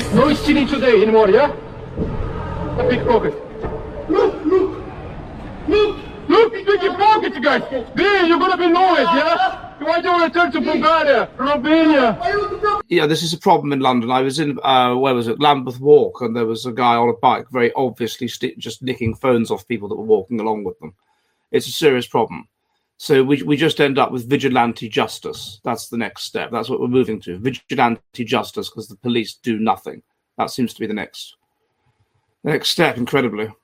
No stealing today anymore, yeah? A pickpocket. Look, pickpocket, you guys. There, you're gonna be annoyed, yeah? Why do you want to return to Bulgaria, Romania? Yeah, this is a problem in London. I was in, where was it, Lambeth Walk, and there was a guy on a bike very obviously just nicking phones off people that were walking along with them. It's a serious problem. So we just end up with vigilante justice. That's the next step. That's what we're moving to. Vigilante justice, because the police do nothing. That seems to be the next step, incredibly.